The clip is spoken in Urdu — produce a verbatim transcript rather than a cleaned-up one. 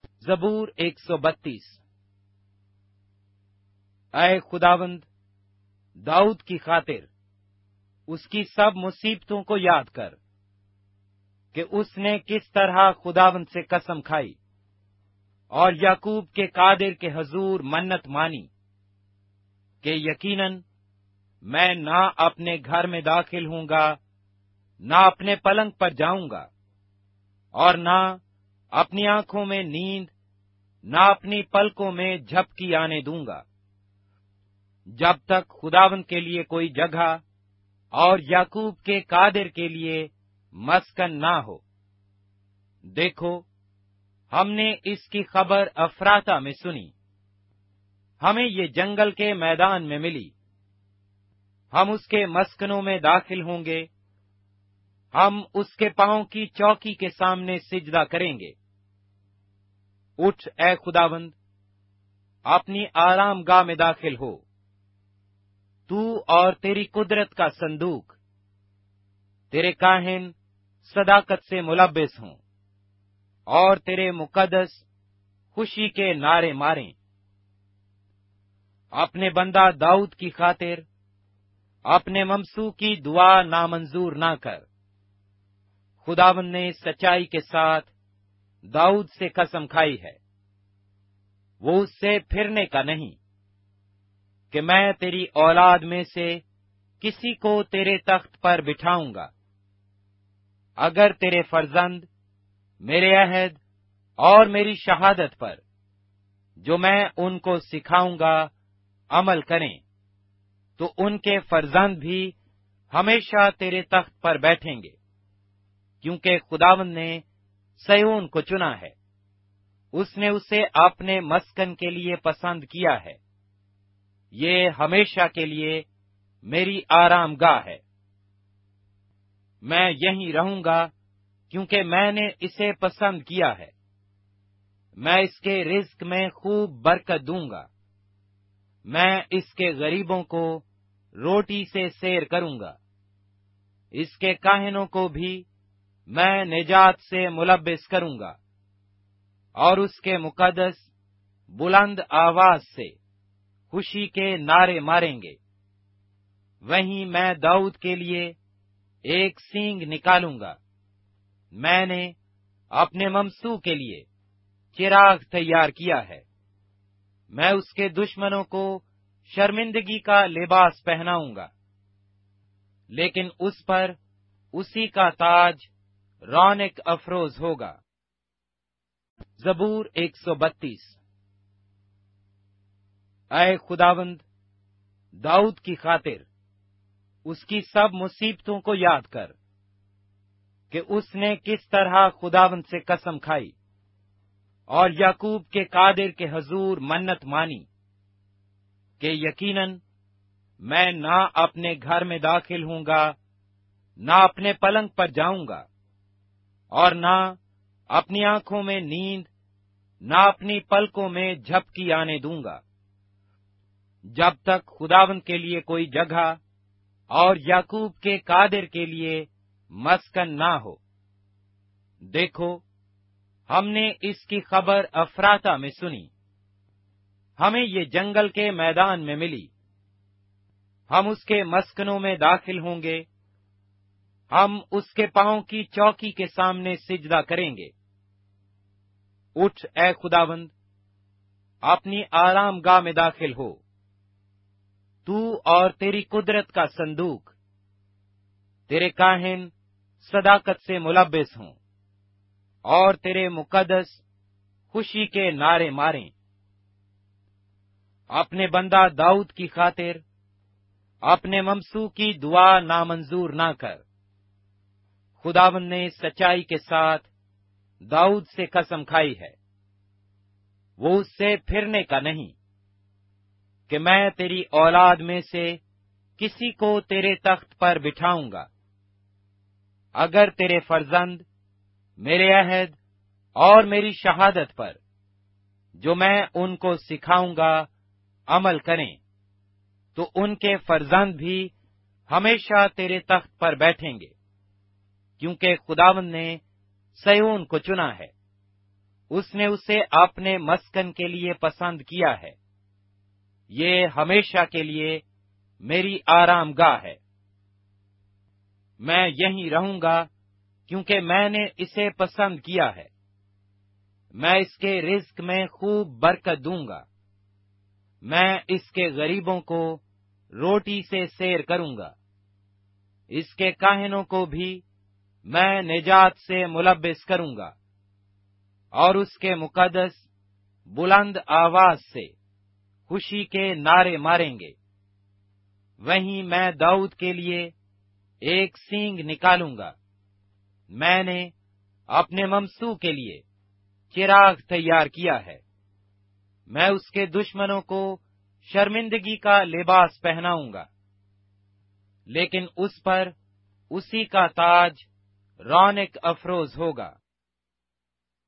زبور ایک سو بتیس۔ اے خداوند، داؤد کی خاطر اس کی سب مصیبتوں کو یاد کر کہ اس نے کس طرح خداوند سے قسم کھائی اور یعقوب کے قادر کے حضور منت مانی کہ یقیناً میں نہ اپنے گھر میں داخل ہوں گا، نہ اپنے پلنگ پر جاؤں گا، اور نہ اپنی آنکھوں میں نیند، نہ اپنی پلکوں میں جھپکی آنے دوں گا، جب تک خداوند کے لیے کوئی جگہ اور یعقوب کے قادر کے لیے مسکن نہ ہو۔ دیکھو، ہم نے اس کی خبر افراطہ میں سنی، ہمیں یہ جنگل کے میدان میں ملی۔ ہم اس کے مسکنوں میں داخل ہوں گے، ہم اس کے پاؤں کی چوکی کے سامنے سجدہ کریں گے۔ اٹھ اے خداوند، اپنی آرام گاہ میں داخل ہو، تو اور تیری قدرت کا صندوق، تیرے کاہن صداقت سے ملبس ہوں، اور تیرے مقدس خوشی کے نعرے ماریں۔ اپنے بندہ داؤد کی خاطر اپنے ممسو کی دعا نامنظور نہ کر۔ خداوند نے سچائی کے ساتھ داؤد سے قسم کھائی ہے، وہ اس سے پھرنے کا نہیں، کہ میں تیری اولاد میں سے کسی کو تیرے تخت پر بٹھاؤں گا۔ اگر تیرے فرزند میرے عہد اور میری شہادت پر جو میں ان کو سکھاؤں گا عمل کریں، تو ان کے فرزند بھی ہمیشہ تیرے تخت پر بیٹھیں گے، کیونکہ خداوند نے سیون کو چنا ہے، اس نے اسے اپنے مسکن کے لیے پسند کیا ہے۔ یہ ہمیشہ کے لیے میری آرام گاہ ہے۔ میں یہیں رہوں گا، کیونکہ میں نے اسے پسند کیا ہے۔ میں اس کے رزق میں خوب برکت دوں گا، میں اس کے غریبوں کو روٹی سے سیر کروں گا، اس کے کاہنوں کو بھی میں نجات سے ملبس کروں گا، اور اس کے مقدس بلند آواز سے خوشی کے نعرے ماریں گے۔ وہیں میں داؤد کے لیے ایک سینگ نکالوں گا، میں نے اپنے ممسو کے لیے چراغ تیار کیا ہے۔ میں اس کے دشمنوں کو شرمندگی کا لباس پہناؤں گا، لیکن اس پر اسی کا تاج رونق افروز ہوگا۔ زبور ایک سو بتیس۔ اے خداوند، داؤد کی خاطر اس کی سب مصیبتوں کو یاد کر کہ اس نے کس طرح خداوند سے قسم کھائی اور یعقوب کے قادر کے حضور منت مانی کہ یقیناً میں نہ اپنے گھر میں داخل ہوں گا، نہ اپنے پلنگ پر جاؤں گا، اور نہ اپنی آنکھوں میں نیند، نہ اپنی پلکوں میں جھپکی آنے دوں گا، جب تک خداوند کے لیے کوئی جگہ اور یعقوب کے قادر کے لیے مسکن نہ ہو۔ دیکھو، ہم نے اس کی خبر افراطہ میں سنی، ہمیں یہ جنگل کے میدان میں ملی۔ ہم اس کے مسکنوں میں داخل ہوں گے، ہم اس کے پاؤں کی چوکی کے سامنے سجدہ کریں گے۔ اٹھ اے خداوند، اپنی آرام گاہ میں داخل ہو، تو اور تیری قدرت کا صندوق، تیرے کاہن صداقت سے ملبس ہوں، اور تیرے مقدس خوشی کے نعرے ماریں۔ اپنے بندہ داؤد کی خاطر اپنے ممسو کی دعا نامنظور نہ کر۔ خداوند نے سچائی کے ساتھ داؤد سے قسم کھائی ہے، وہ اس سے پھرنے کا نہیں، کہ میں تیری اولاد میں سے کسی کو تیرے تخت پر بٹھاؤں گا۔ اگر تیرے فرزند میرے عہد اور میری شہادت پر جو میں ان کو سکھاؤں گا عمل کریں، تو ان کے فرزند بھی ہمیشہ تیرے تخت پر بیٹھیں گے، کیونکہ خداوند نے سیون کو چنا ہے، اس نے اسے اپنے مسکن کے لیے پسند کیا ہے۔ یہ ہمیشہ کے لیے میری آرام گاہ ہے۔ میں یہیں رہوں گا کیونکہ میں نے اسے پسند کیا ہے۔ میں اس کے رزق میں خوب برکت دوں گا۔ میں اس کے غریبوں کو روٹی سے سیر کروں گا۔ اس کے کاہنوں کو بھی میں نجات سے ملبس کروں گا، اور اس کے مقدس بلند آواز سے خوشی کے نعرے ماریں گے۔ وہیں میں داؤد کے لیے ایک سینگ نکالوں گا۔ میں نے اپنے ممسو کے لیے چراغ تیار کیا ہے۔ میں اس کے دشمنوں کو شرمندگی کا لباس پہناؤں گا، لیکن اس پر اسی کا تاج رونق افروز ہوگا۔